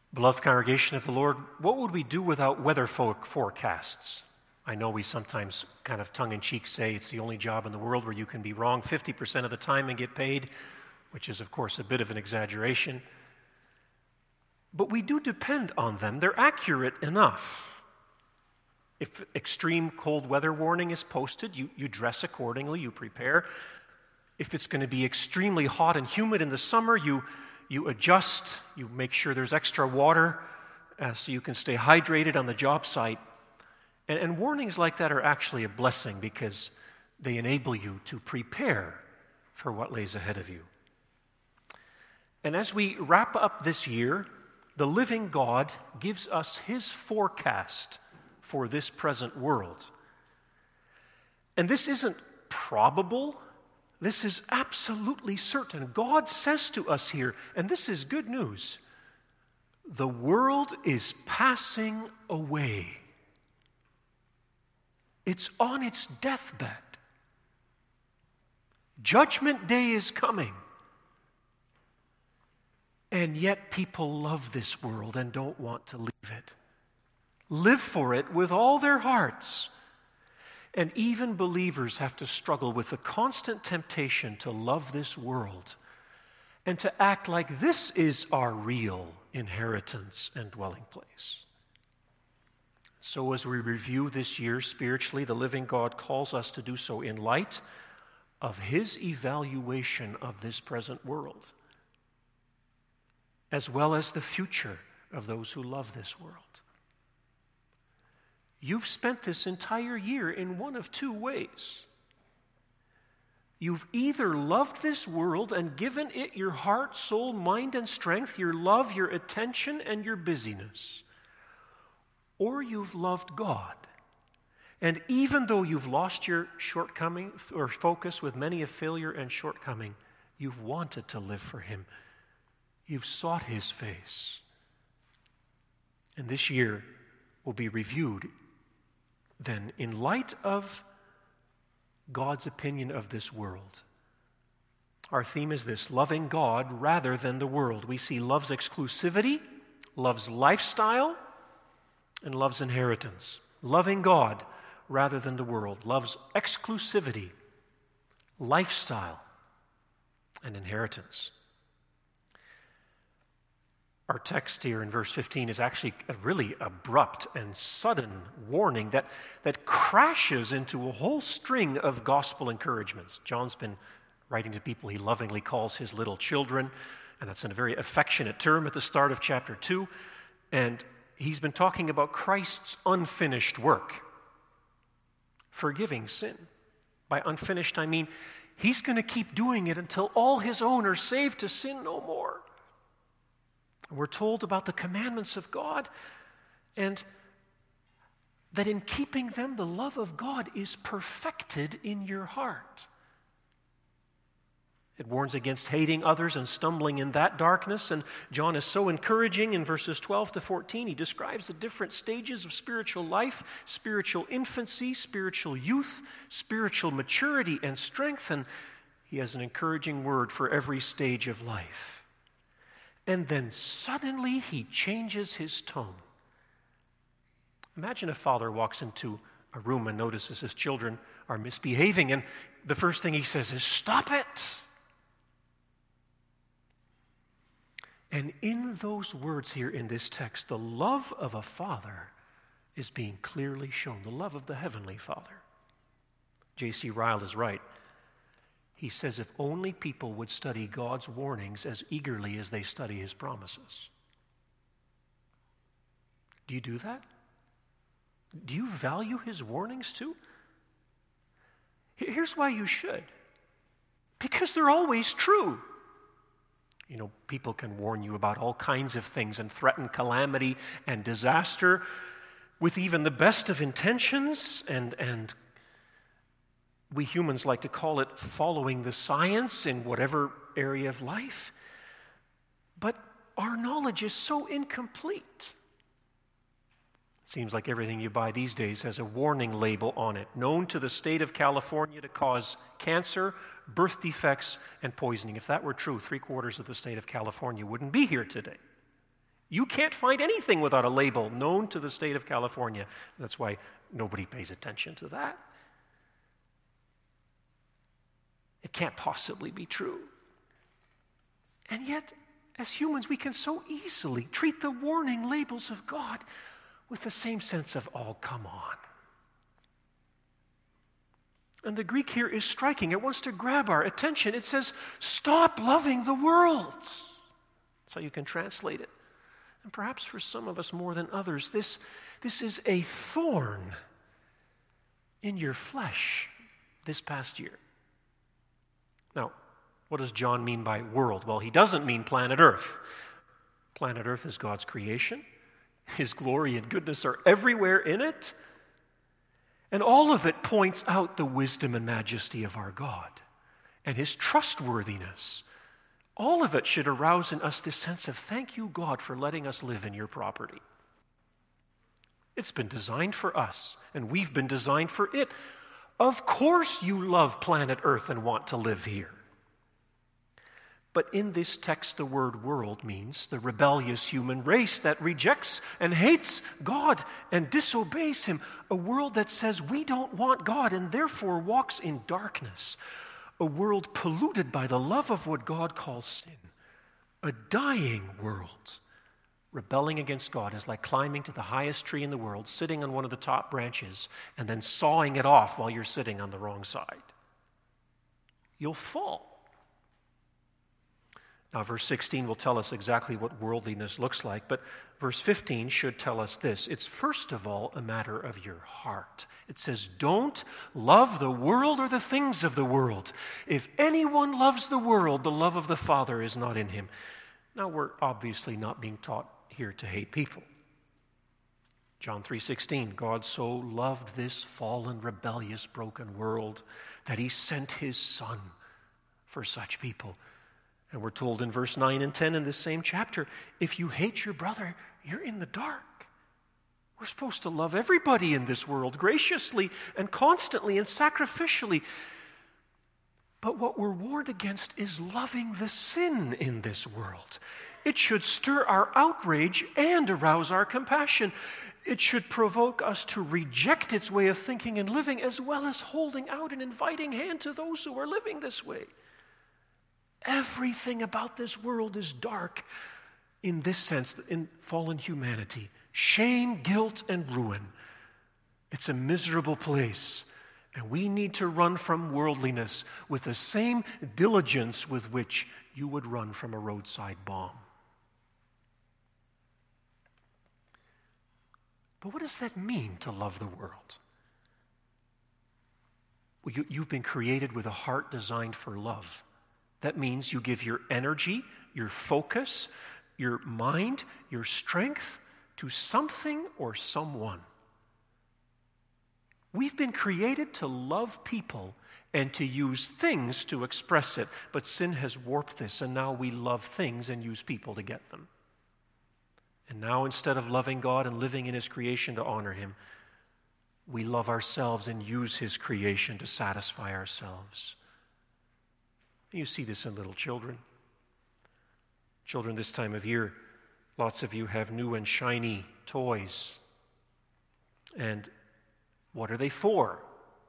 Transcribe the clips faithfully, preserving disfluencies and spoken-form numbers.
Beloved congregation of the Lord, what would we do without weather fo- forecasts? I know we sometimes kind of tongue-in-cheek say it's the only job in the world where you can be wrong fifty percent of the time and get paid, which is, of course, a bit of an exaggeration. But we do depend on them. They're accurate enough. If extreme cold weather warning is posted, you, you dress accordingly, you prepare. If it's going to be extremely hot and humid in the summer, you, you adjust, you make sure there's extra water uh, so you can stay hydrated on the job site. And, and warnings like that are actually a blessing because they enable you to prepare for what lays ahead of you. And as we wrap up this year, the living God gives us His forecast for this present world. And this isn't probable. This is absolutely certain. God says to us here, and this is good news, the world is passing away. It's on its deathbed. Judgment Day is coming. And yet people love this world and don't want to leave it. Live for it with all their hearts. And even believers have to struggle with the constant temptation to love this world and to act like this is our real inheritance and dwelling place. So as we review this year spiritually, the living God calls us to do so in light of His evaluation of this present world, as well as the future of those who love this world. You've spent this entire year in one of two ways. You've either loved this world and given it your heart, soul, mind, and strength, your love, your attention, and your busyness, or you've loved God. And even though you've lost your shortcoming or focus with many a failure and shortcoming, you've wanted to live for Him. You've sought His face. And this year will be reviewed then in light of God's opinion of this world. Our theme is this: loving God rather than the world. We see love's exclusivity, love's lifestyle, and love's inheritance. Loving God rather than the world. Love's exclusivity, lifestyle, and inheritance. Our text here in verse fifteen is actually a really abrupt and sudden warning that, that crashes into a whole string of gospel encouragements. John's been writing to people he lovingly calls his little children, and that's a very affectionate term at the start of chapter two. And he's been talking about Christ's unfinished work, forgiving sin. By unfinished, I mean He's going to keep doing it until all His own are saved to sin no more. We're told about the commandments of God and that in keeping them, the love of God is perfected in your heart. It warns against hating others and stumbling in that darkness, and John is so encouraging in verses twelve to fourteen. He describes the different stages of spiritual life: spiritual infancy, spiritual youth, spiritual maturity and strength, and he has an encouraging word for every stage of life. And then suddenly he changes his tone. Imagine a father walks into a room and notices his children are misbehaving, and the first thing he says is, "Stop it!" And in those words here in this text, the love of a father is being clearly shown, the love of the Heavenly Father. J C Ryle is right. He says if only people would study God's warnings as eagerly as they study His promises. Do you do that? Do you value His warnings too? Here's why you should. Because they're always true. You know, people can warn you about all kinds of things and threaten calamity and disaster with even the best of intentions, and, and we humans like to call it following the science in whatever area of life. But our knowledge is so incomplete. It seems like everything you buy these days has a warning label on it, known to the state of California to cause cancer, birth defects, and poisoning. If that were true, three quarters of the state of California wouldn't be here today. You can't find anything without a label known to the state of California. That's why nobody pays attention to that. It can't possibly be true. And yet, as humans, we can so easily treat the warning labels of God with the same sense of, oh, come on. And the Greek here is striking. It wants to grab our attention. It says, stop loving the world. That's how you can translate it. And perhaps for some of us more than others, this, this is a thorn in your flesh this past year. Now, what does John mean by world? Well, he doesn't mean planet Earth. Planet Earth is God's creation. His glory and goodness are everywhere in it. And all of it points out the wisdom and majesty of our God and His trustworthiness. All of it should arouse in us this sense of thank you, God, for letting us live in your property. It's been designed for us, and we've been designed for it. Of course you love planet Earth and want to live here. But in this text, the word world means the rebellious human race that rejects and hates God and disobeys Him. A world that says we don't want God and therefore walks in darkness. A world polluted by the love of what God calls sin. A dying world. Rebelling against God is like climbing to the highest tree in the world, sitting on one of the top branches, and then sawing it off while you're sitting on the wrong side. You'll fall. Now, verse sixteen will tell us exactly what worldliness looks like, but verse fifteen should tell us this. It's first of all a matter of your heart. It says, don't love the world or the things of the world. If anyone loves the world, the love of the Father is not in him. Now, we're obviously not being taught here to hate people. John three sixteen, God so loved this fallen, rebellious, broken world that He sent His Son for such people. And we're told in verse nine and ten in this same chapter, if you hate your brother, you're in the dark. We're supposed to love everybody in this world graciously and constantly and sacrificially. But what we're warned against is loving the sin in this world. It should stir our outrage and arouse our compassion. It should provoke us to reject its way of thinking and living, as well as holding out an inviting hand to those who are living this way. Everything about this world is dark in this sense, in fallen humanity. Shame, guilt, and ruin. It's a miserable place. And we need to run from worldliness with the same diligence with which you would run from a roadside bomb. But what does that mean to love the world? Well, you, you've been created with a heart designed for love. That means you give your energy, your focus, your mind, your strength to something or someone. We've been created to love people and to use things to express it, but sin has warped this, and now we love things and use people to get them. And now instead of loving God and living in His creation to honor Him, we love ourselves and use His creation to satisfy ourselves. You see this in little children. Children this time of year, lots of you have new and shiny toys. And what are they for?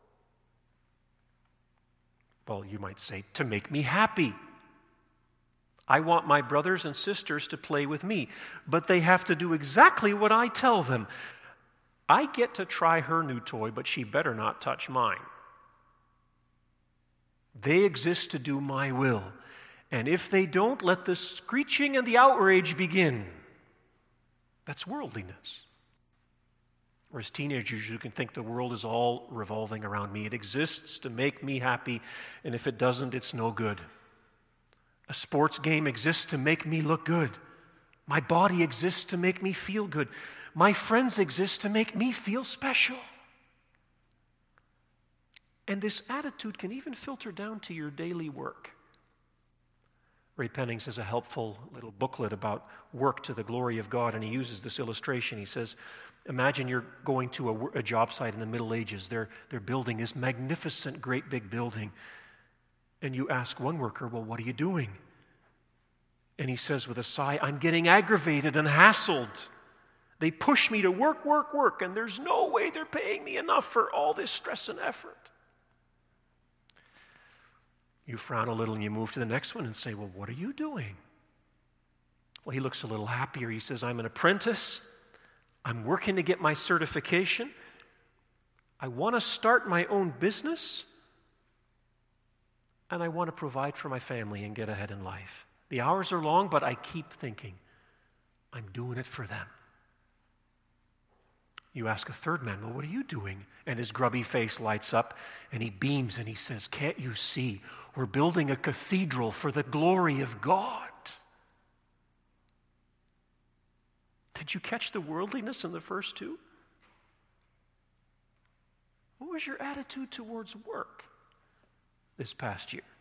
Well, you might say, to make me happy. I want my brothers and sisters to play with me, but they have to do exactly what I tell them. I get to try her new toy, but she better not touch mine. They exist to do my will. And if they don't, let the screeching and the outrage begin. That's worldliness. Or as teenagers, you can think the world is all revolving around me. It exists to make me happy, and if it doesn't, it's no good. A sports game exists to make me look good. My body exists to make me feel good. My friends exist to make me feel special. And this attitude can even filter down to your daily work. Ray Pennings has a helpful little booklet about work to the glory of God, and he uses this illustration. He says, imagine you're going to a, a job site in the Middle Ages. They're, they're building this magnificent, great big building. And you ask one worker, well, what are you doing? And he says with a sigh, I'm getting aggravated and hassled. They push me to work, work, work, and there's no way they're paying me enough for all this stress and effort. You frown a little and you move to the next one and say, well, what are you doing? Well, he looks a little happier. He says, I'm an apprentice. I'm working to get my certification. I want to start my own business. And I want to provide for my family and get ahead in life. The hours are long, but I keep thinking, I'm doing it for them. You ask a third man, well, what are you doing? And his grubby face lights up, and he beams, and he says, can't you see? We're building a cathedral for the glory of God. Did you catch the worldliness in the first two? What was your attitude towards work this past year?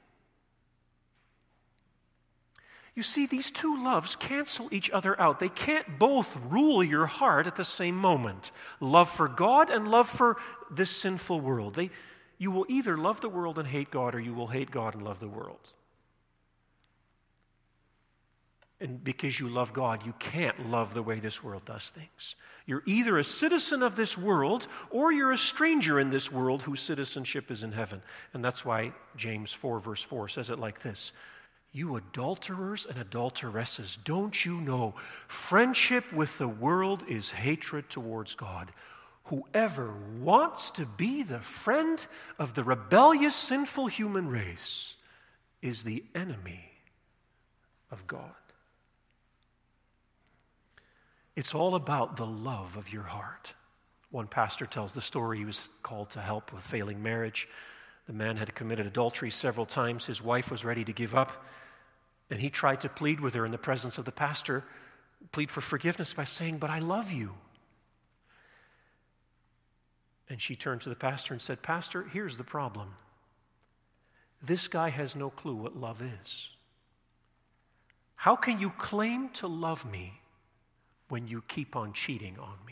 You see, these two loves cancel each other out. They can't both rule your heart at the same moment. Love for God and love for this sinful world. They, you will either love the world and hate God, or you will hate God and love the world. And because you love God, you can't love the way this world does things. You're either a citizen of this world, or you're a stranger in this world whose citizenship is in heaven. And that's why James four, verse four says it like this. You adulterers and adulteresses, don't you know friendship with the world is hatred towards God? Whoever wants to be the friend of the rebellious, sinful human race is the enemy of God. It's all about the love of your heart. One pastor tells the story. He was called to help with failing marriage. The man had committed adultery several times. His wife was ready to give up. And he tried to plead with her in the presence of the pastor, plead for forgiveness by saying, but I love you. And she turned to the pastor and said, Pastor, here's the problem. This guy has no clue what love is. How can you claim to love me when you keep on cheating on me?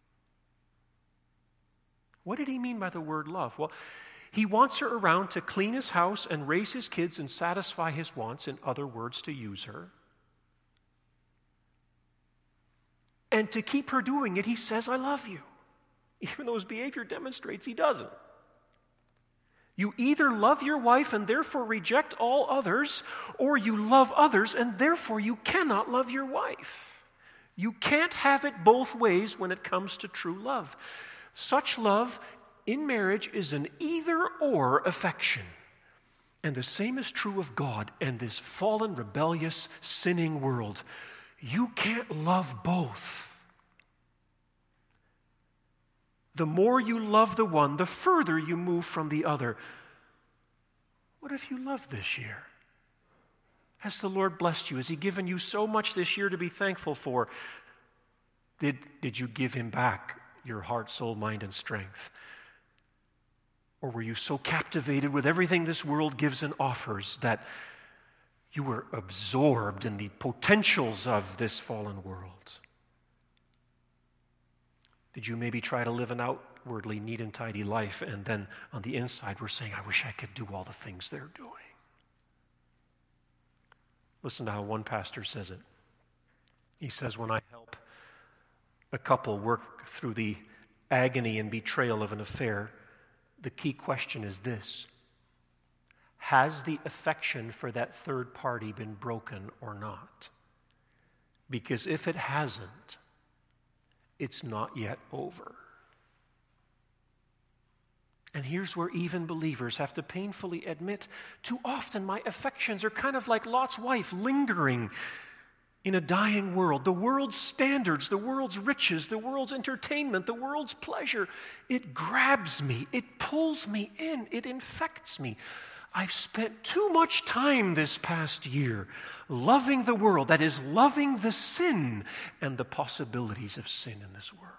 What did he mean by the word love? Well, he wants her around to clean his house and raise his kids and satisfy his wants, in other words, to use her. And to keep her doing it, he says, I love you, even though his behavior demonstrates he doesn't. You either love your wife and therefore reject all others, or you love others and therefore you cannot love your wife. You can't have it both ways when it comes to true love. Such love in marriage is an either-or affection. And the same is true of God and this fallen, rebellious, sinning world. You can't love both. The more you love the one, the further you move from the other. What have you loved this year? Has the Lord blessed you? Has He given you so much this year to be thankful for? Did, did you give Him back your heart, soul, mind, and strength? Or were you so captivated with everything this world gives and offers that you were absorbed in the potentials of this fallen world? Did you maybe try to live an outwardly neat and tidy life, and then on the inside we're saying, I wish I could do all the things they're doing? Listen to how one pastor says it. He says, when I help a couple work through the agony and betrayal of an affair, the key question is this: has the affection for that third party been broken or not? Because if it hasn't, it's not yet over. And here's where even believers have to painfully admit, too often my affections are kind of like Lot's wife, lingering in a dying world. The world's standards, the world's riches, the world's entertainment, the world's pleasure, it grabs me, it pulls me in, it infects me. I've spent too much time this past year loving the world, that is, loving the sin and the possibilities of sin in this world.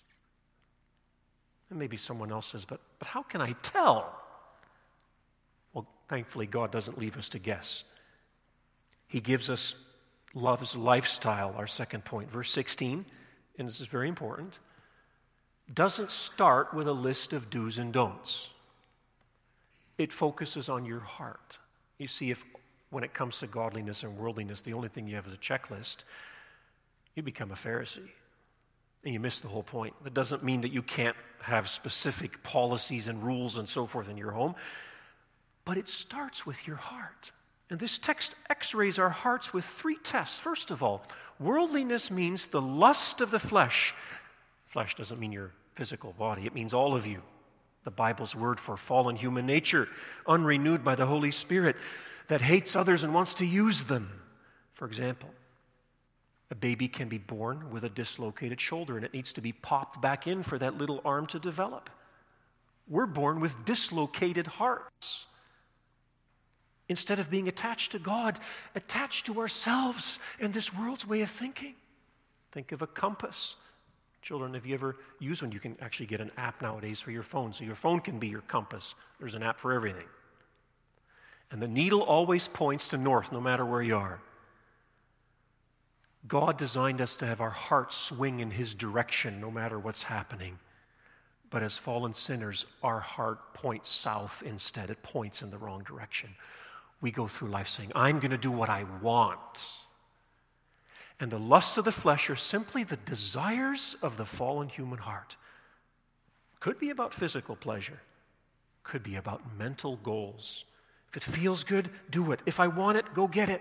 And maybe someone else says, but, but how can I tell? Well, thankfully, God doesn't leave us to guess. He gives us love's lifestyle, our second point. Verse sixteen, and this is very important, doesn't start with a list of do's and don'ts. It focuses on your heart. You see, if when it comes to godliness and worldliness, the only thing you have is a checklist, you become a Pharisee. And you miss the whole point. That doesn't mean that you can't have specific policies and rules and so forth in your home, but it starts with your heart. And this text x-rays our hearts with three tests. First of all, worldliness means the lust of the flesh. Flesh doesn't mean your physical body. It means all of you. The Bible's word for fallen human nature, unrenewed by the Holy Spirit, that hates others and wants to use them. For example, a baby can be born with a dislocated shoulder, and it needs to be popped back in for that little arm to develop. We're born with dislocated hearts. Instead of being attached to God, attached to ourselves and this world's way of thinking. Think of a compass. Children, have you ever used one? You can actually get an app nowadays for your phone, so your phone can be your compass. There's an app for everything. And the needle always points to north, no matter where you are. God designed us to have our hearts swing in His direction, no matter what's happening. But as fallen sinners, our heart points south instead. It points in the wrong direction. We go through life saying, I'm going to do what I want. And the lusts of the flesh are simply the desires of the fallen human heart. Could be about physical pleasure. Could be about mental goals. If it feels good, do it. If I want it, go get it.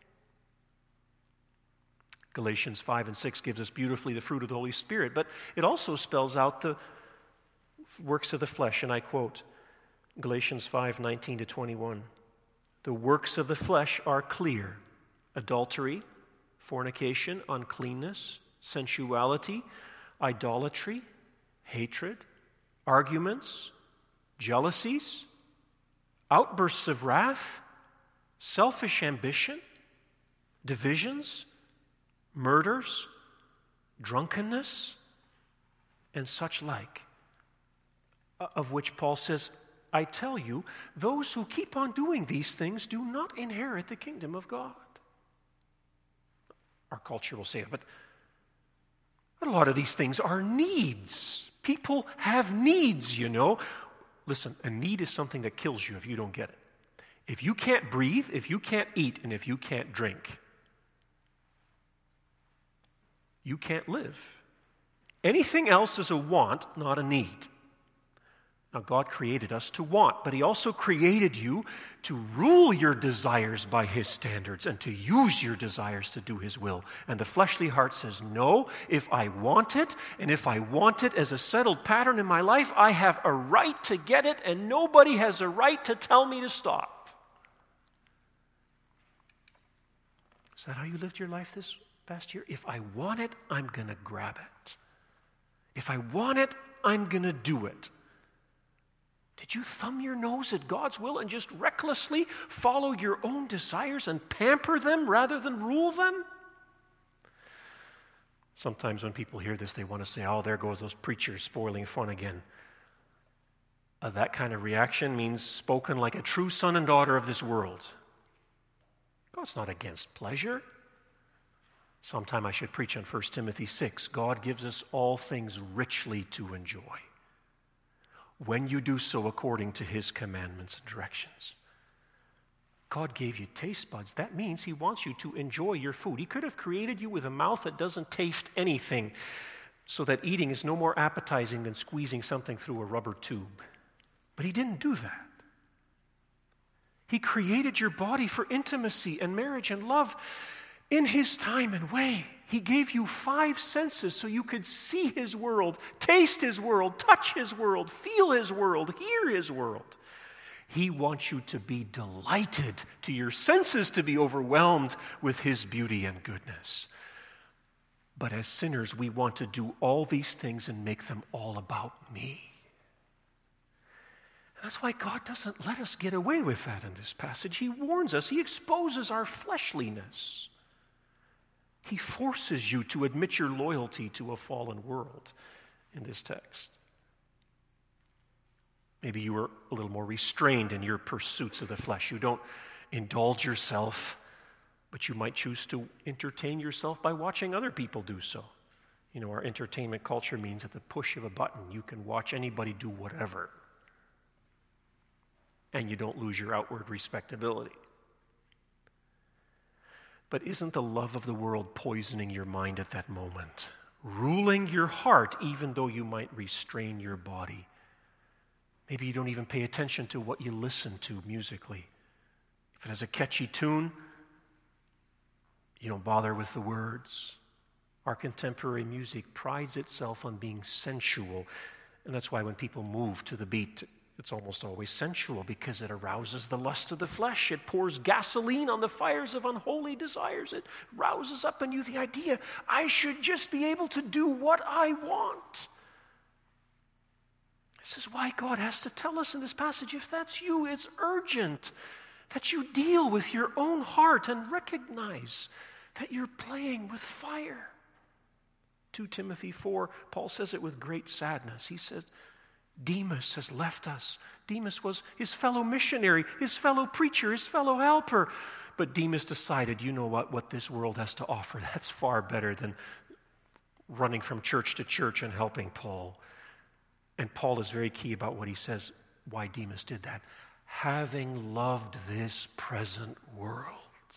Galatians five and six gives us beautifully the fruit of the Holy Spirit, but it also spells out the works of the flesh, and I quote Galatians five, nineteen to twenty-one. The works of the flesh are clear: adultery, fornication, uncleanness, sensuality, idolatry, hatred, arguments, jealousies, outbursts of wrath, selfish ambition, divisions, murders, drunkenness, and such like, of which Paul says, I tell you, those who keep on doing these things do not inherit the kingdom of God. Our culture will say, but a lot of these things are needs. People have needs, you know. Listen, a need is something that kills you if you don't get it. If you can't breathe, if you can't eat, and if you can't drink, you can't live. Anything else is a want, not a need. Now, God created us to want, but He also created you to rule your desires by His standards and to use your desires to do His will. And the fleshly heart says, no, if I want it, and if I want it as a settled pattern in my life, I have a right to get it, and nobody has a right to tell me to stop. Is that how you lived your life this past year? If I want it, I'm going to grab it. If I want it, I'm going to do it. Did you thumb your nose at God's will and just recklessly follow your own desires and pamper them rather than rule them? Sometimes when people hear this, they want to say, oh, there goes those preachers spoiling fun again. Uh, that kind of reaction means spoken like a true son and daughter of this world. God's not against pleasure. Sometime I should preach on First Timothy six. God gives us all things richly to enjoy, when you do so according to His commandments and directions. God gave you taste buds. That means He wants you to enjoy your food. He could have created you with a mouth that doesn't taste anything, so that eating is no more appetizing than squeezing something through a rubber tube. But He didn't do that. He created your body for intimacy and marriage and love in His time and way. He gave you five senses so you could see His world, taste His world, touch His world, feel His world, hear His world. He wants you to be delighted, to your senses to be overwhelmed with His beauty and goodness. But as sinners, we want to do all these things and make them all about me. And that's why God doesn't let us get away with that in this passage. He warns us. He exposes our fleshliness. He forces you to admit your loyalty to a fallen world in this text. Maybe you were a little more restrained in your pursuits of the flesh. You don't indulge yourself, but you might choose to entertain yourself by watching other people do so. You know, our entertainment culture means at the push of a button, you can watch anybody do whatever, and you don't lose your outward respectability. But isn't the love of the world poisoning your mind at that moment? Ruling your heart, even though you might restrain your body. Maybe you don't even pay attention to what you listen to musically. If it has a catchy tune, you don't bother with the words. Our contemporary music prides itself on being sensual. And that's why when people move to the beat, it's almost always sensual, because it arouses the lust of the flesh. It pours gasoline on the fires of unholy desires. It rouses up in you the idea, I should just be able to do what I want. This is why God has to tell us in this passage, if that's you, it's urgent that you deal with your own heart and recognize that you're playing with fire. Second Timothy four, Paul says it with great sadness. He says, Demas has left us. Demas was his fellow missionary, his fellow preacher, his fellow helper. But Demas decided, you know what, what this world has to offer, that's far better than running from church to church and helping Paul. And Paul is very key about what he says, why Demas did that. Having loved this present world.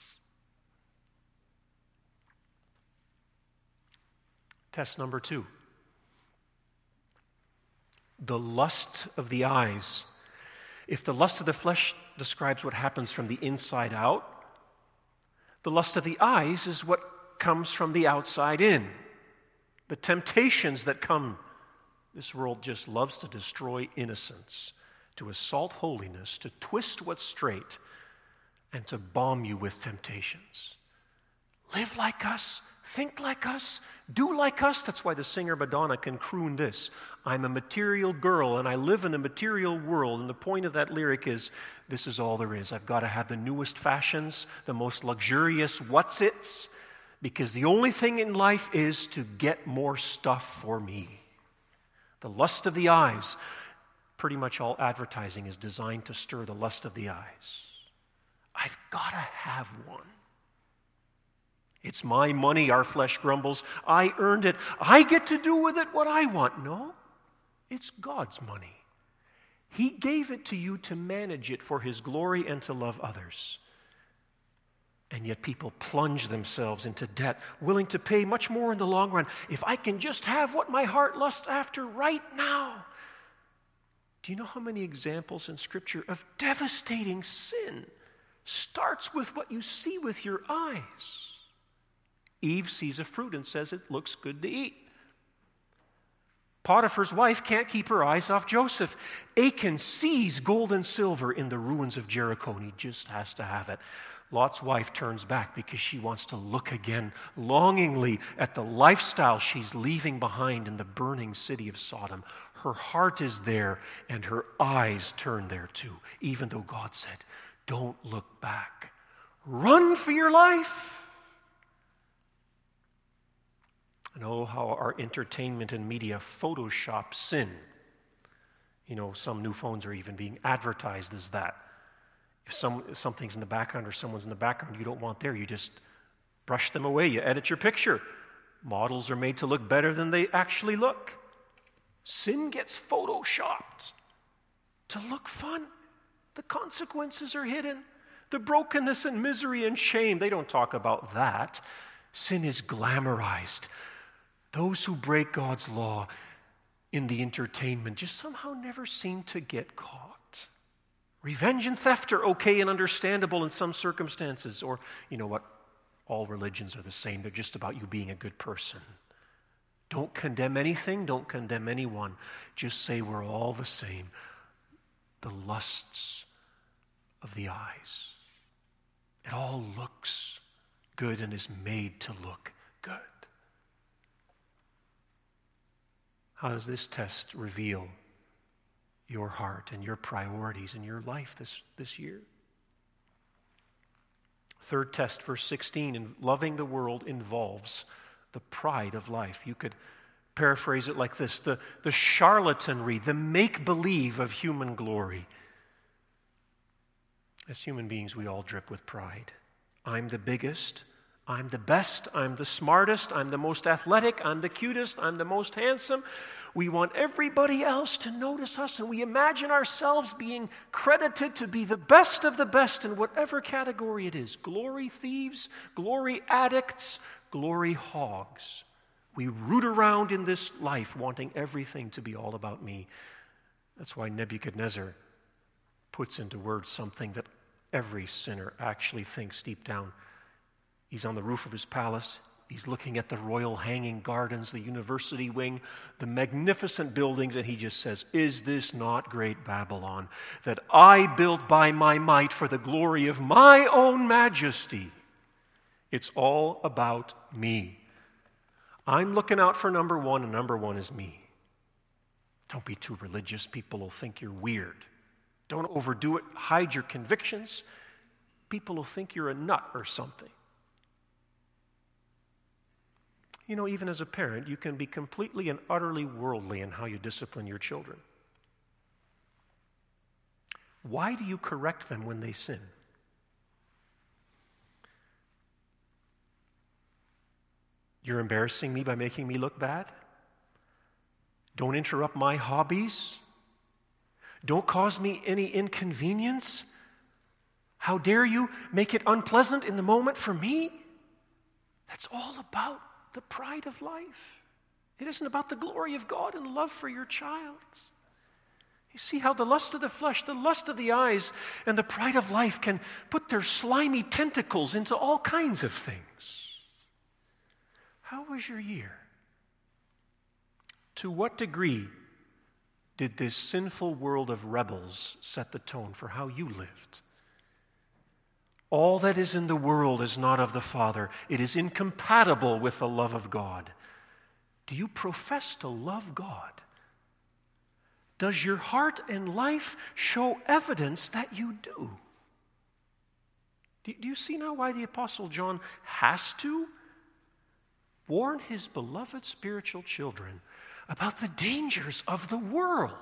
Test number two. The lust of the eyes. If the lust of the flesh describes what happens from the inside out, the lust of the eyes is what comes from the outside in. The temptations that come. This world just loves to destroy innocence, to assault holiness, to twist what's straight, and to bomb you with temptations. Live like us, think like us, do like us. That's why the singer Madonna can croon this. I'm a material girl and I live in a material world. And the point of that lyric is, this is all there is. I've got to have the newest fashions, the most luxurious what's-its, because the only thing in life is to get more stuff for me. The lust of the eyes. Pretty much all advertising is designed to stir the lust of the eyes. I've got to have one. It's my money, our flesh grumbles. I earned it. I get to do with it what I want. No, it's God's money. He gave it to you to manage it for His glory and to love others. And yet people plunge themselves into debt, willing to pay much more in the long run. If I can just have what my heart lusts after right now. Do you know how many examples in Scripture of devastating sin starts with what you see with your eyes? Eve sees a fruit and says it looks good to eat. Potiphar's wife can't keep her eyes off Joseph. Achan sees gold and silver in the ruins of Jericho, and he just has to have it. Lot's wife turns back because she wants to look again longingly at the lifestyle she's leaving behind in the burning city of Sodom. Her heart is there, and her eyes turn there too, even though God said, don't look back. Run for your life. And oh, how our entertainment and media Photoshop sin. You know, some new phones are even being advertised as that. If, some, if something's in the background or someone's in the background you don't want there, you just brush them away. You edit your picture. Models are made to look better than they actually look. Sin gets Photoshopped to look fun. The consequences are hidden. The brokenness and misery and shame, they don't talk about that. Sin is glamorized. Those who break God's law in the entertainment just somehow never seem to get caught. Revenge and theft are okay and understandable in some circumstances. Or, you know what, all religions are the same. They're just about you being a good person. Don't condemn anything, don't condemn anyone. Just say we're all the same. The lusts of the eyes. It all looks good and is made to look good. How does this test reveal your heart and your priorities in your life this, this year? Third test, verse sixteen, in loving the world involves the pride of life. You could paraphrase it like this, the, the charlatanry, the make-believe of human glory. As human beings, we all drip with pride. I'm the biggest, I'm the best, I'm the smartest, I'm the most athletic, I'm the cutest, I'm the most handsome. We want everybody else to notice us, and we imagine ourselves being credited to be the best of the best in whatever category it is. Glory thieves, glory addicts, glory hogs. We root around in this life wanting everything to be all about me. That's why Nebuchadnezzar puts into words something that every sinner actually thinks deep down. He's on the roof of his palace. He's looking at the royal hanging gardens, the university wing, the magnificent buildings, and he just says, "Is this not great Babylon that I built by my might for the glory of my own majesty? It's all about me. I'm looking out for number one, and number one is me." Don't be too religious. People will think you're weird. Don't overdo it. Hide your convictions. People will think you're a nut or something. You know, even as a parent, you can be completely and utterly worldly in how you discipline your children. Why do you correct them when they sin? You're embarrassing me by making me look bad? Don't interrupt my hobbies? Don't cause me any inconvenience? How dare you make it unpleasant in the moment for me? That's all about the pride of life. It isn't about the glory of God and love for your child. You see how the lust of the flesh, the lust of the eyes, and the pride of life can put their slimy tentacles into all kinds of things. How was your year? To what degree did this sinful world of rebels set the tone for how you lived? All that is in the world is not of the Father. It is incompatible with the love of God. Do you profess to love God? Does your heart and life show evidence that you do? Do you see now why the Apostle John has to warn his beloved spiritual children about the dangers of the world?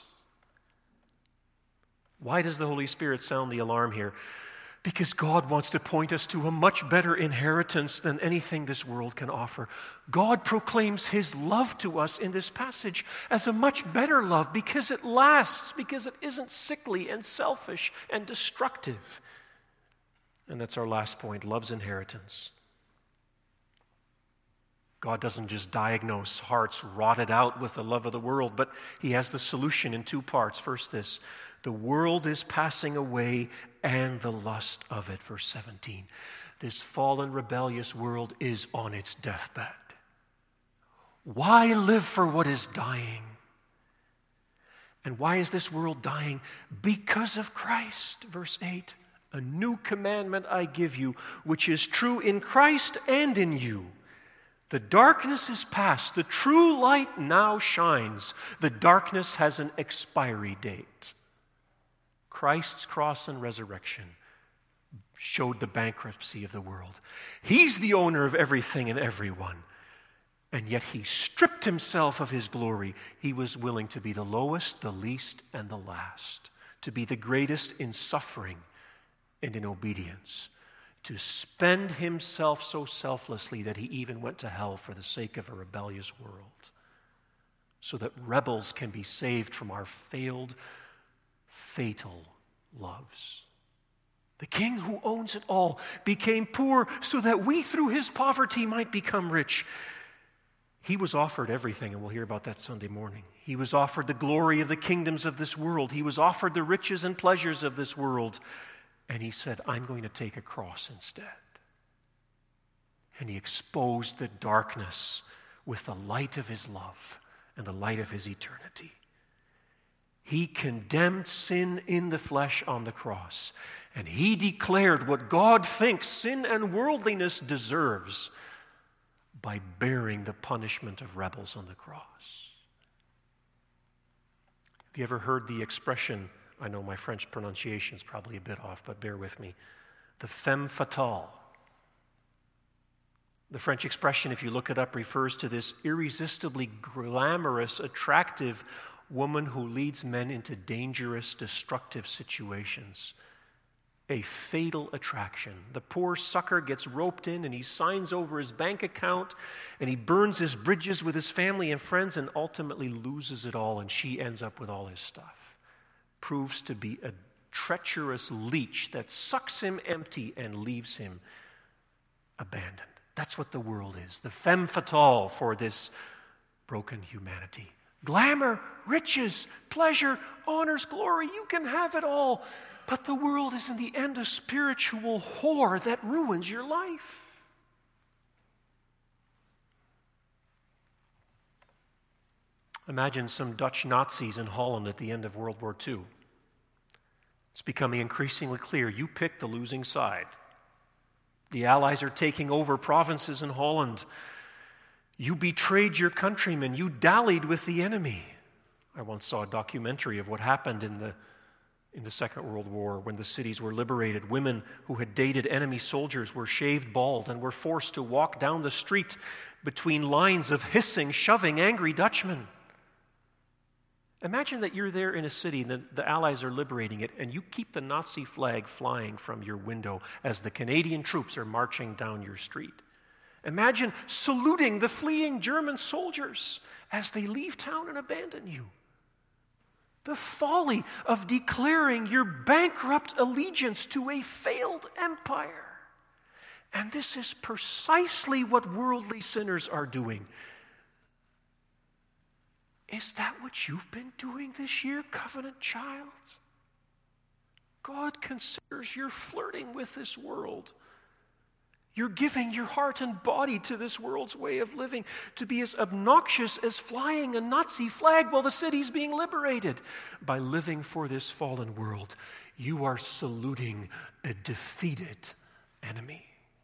Why does the Holy Spirit sound the alarm here? Because God wants to point us to a much better inheritance than anything this world can offer. God proclaims His love to us in this passage as a much better love because it lasts, because it isn't sickly and selfish and destructive. And that's our last point, love's inheritance. God doesn't just diagnose hearts rotted out with the love of the world, but He has the solution in two parts. First, this: the world is passing away and the lust of it. Verse seventeen. This fallen, rebellious world is on its deathbed. Why live for what is dying? And why is this world dying? Because of Christ. Verse eight. A new commandment I give you, which is true in Christ and in you. The darkness is past. The true light now shines. The darkness has an expiry date. Christ's cross and resurrection showed the bankruptcy of the world. He's the owner of everything and everyone. And yet He stripped Himself of His glory. He was willing to be the lowest, the least, and the last. To be the greatest in suffering and in obedience. To spend Himself so selflessly that He even went to hell for the sake of a rebellious world. So that rebels can be saved from our failed, fatal loves. The King who owns it all became poor so that we through His poverty might become rich. He was offered everything, and we'll hear about that Sunday morning. He was offered the glory of the kingdoms of this world. He was offered the riches and pleasures of this world. And He said, I'm going to take a cross instead. And He exposed the darkness with the light of His love and the light of His eternity. He condemned sin in the flesh on the cross. And He declared what God thinks sin and worldliness deserves by bearing the punishment of rebels on the cross. Have you ever heard the expression, I know my French pronunciation is probably a bit off, but bear with me, the femme fatale? The French expression, if you look it up, refers to this irresistibly glamorous, attractive woman who leads men into dangerous, destructive situations. a fatal attraction. The poor sucker gets roped in and he signs over his bank account and he burns his bridges with his family and friends and ultimately loses it all, and she ends up with all his stuff. Proves to be a treacherous leech that sucks him empty and leaves him abandoned. That's what the world is, the femme fatale for this broken humanity. Glamour, riches, pleasure, honors, glory, you can have it all. But the world is in the end a spiritual whore that ruins your life. Imagine some Dutch Nazis in Holland at the end of World War Two. It's becoming increasingly clear you picked the losing side. The Allies are taking over provinces in Holland. You betrayed your countrymen. You dallied with the enemy. I once saw a documentary of what happened in the In the Second World War, when the cities were liberated. Women who had dated enemy soldiers were shaved bald and were forced to walk down the street between lines of hissing, shoving, angry Dutchmen. Imagine that you're there in a city, and the, the Allies are liberating it, and you keep the Nazi flag flying from your window as the Canadian troops are marching down your street. Imagine saluting the fleeing German soldiers as they leave town and abandon you. The folly of declaring your bankrupt allegiance to a failed empire. And this is precisely what worldly sinners are doing. Is that what you've been doing this year, covenant child? God considers you're flirting with this world. You're giving your heart and body to this world's way of living, to be as obnoxious as flying a Nazi flag while the city's being liberated. By living for this fallen world, you are saluting a defeated enemy.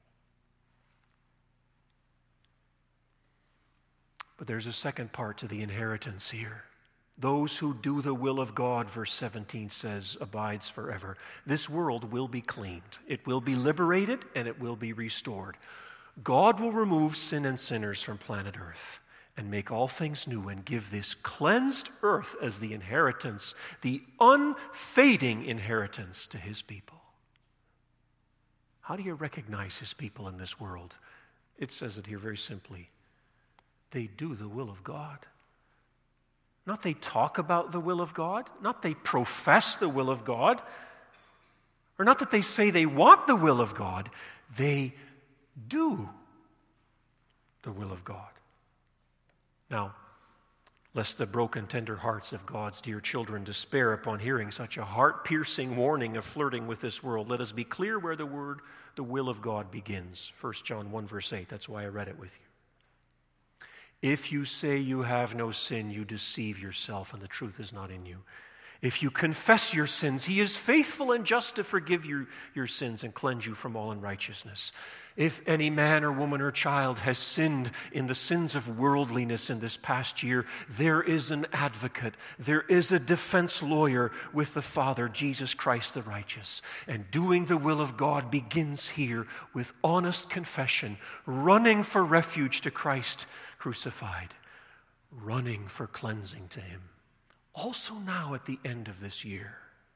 But there's a second part to the inheritance here. Those who do the will of God, verse seventeen says, abides forever. This world will be cleaned. It will be liberated and it will be restored. God will remove sin and sinners from planet Earth and make all things new and give this cleansed earth as the inheritance, the unfading inheritance to his people. How do you recognize his people in this world? It says it here very simply. They do the will of God. Not they talk about the will of God, not they profess the will of God, or not that they say they want the will of God. They do the will of God. Now, lest the broken, tender hearts of God's dear children despair upon hearing such a heart-piercing warning of flirting with this world, let us be clear where the word, the will of God begins. First John one, verse eight. That's why I read it with you. If you say you have no sin, you deceive yourself, and the truth is not in you. If you confess your sins, he is faithful and just to forgive you your sins and cleanse you from all unrighteousness. If any man or woman or child has sinned in the sins of worldliness in this past year, there is an advocate, there is a defense lawyer with the Father, Jesus Christ the righteous. And doing the will of God begins here with honest confession, running for refuge to Christ crucified, running for cleansing to him. Also now at the end of this year,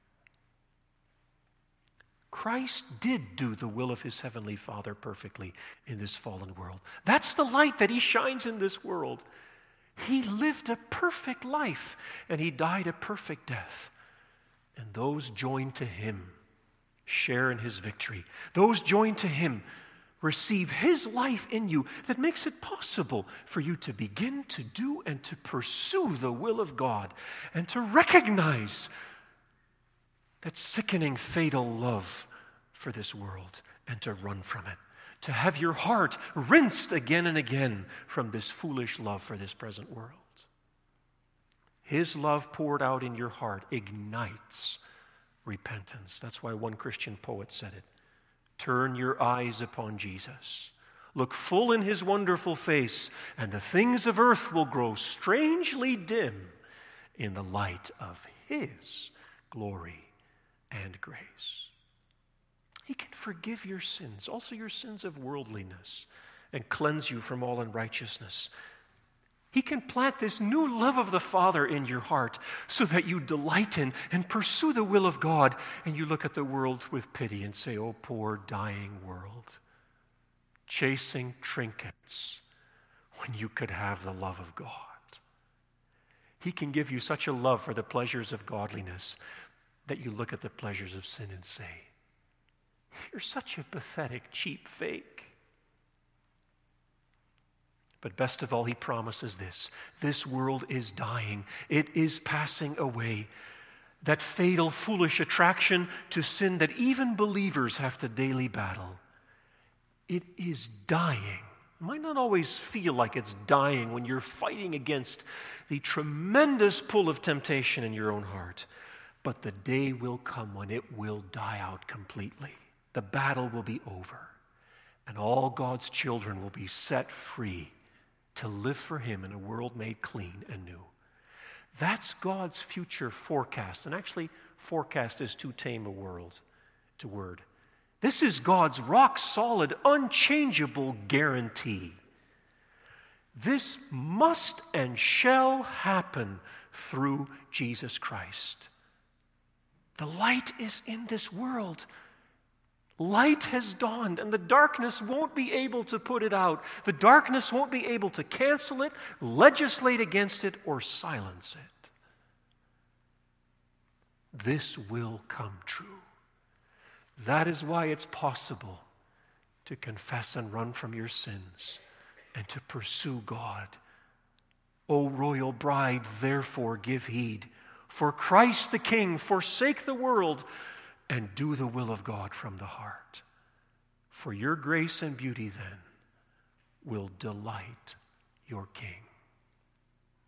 Christ did do the will of his heavenly Father perfectly in this fallen world. That's the light that he shines in this world. He lived a perfect life and he died a perfect death. And those joined to him share in his victory. Those joined to him receive his life in you that makes it possible for you to begin to do and to pursue the will of God and to recognize that sickening, fatal love for this world and to run from it, to have your heart rinsed again and again from this foolish love for this present world. His love poured out in your heart ignites repentance. That's why one Christian poet said it. Turn your eyes upon Jesus. Look full in his wonderful face, and the things of earth will grow strangely dim in the light of his glory and grace. He can forgive your sins, also your sins of worldliness, and cleanse you from all unrighteousness. He can plant this new love of the Father in your heart so that you delight in and pursue the will of God, and you look at the world with pity and say, "Oh, poor dying world, chasing trinkets when you could have the love of God." He can give you such a love for the pleasures of godliness that you look at the pleasures of sin and say, "You're such a pathetic, cheap fake." But best of all, he promises this. This world is dying. It is passing away. That fatal, foolish attraction to sin that even believers have to daily battle, it is dying. It might not always feel like it's dying when you're fighting against the tremendous pull of temptation in your own heart. But the day will come when it will die out completely. The battle will be over. And all God's children will be set free to live for him in a world made clean and new. That's God's future forecast. And actually, forecast is too tame a word. To word. This is God's rock-solid, unchangeable guarantee. This must and shall happen through Jesus Christ. The light is in this world. Light has dawned, and the darkness won't be able to put it out. The darkness won't be able to cancel it, legislate against it, or silence it. This will come true. That is why it's possible to confess and run from your sins and to pursue God. O royal bride, therefore give heed. For Christ the King, forsake the world and do the will of God from the heart. For your grace and beauty then will delight your King.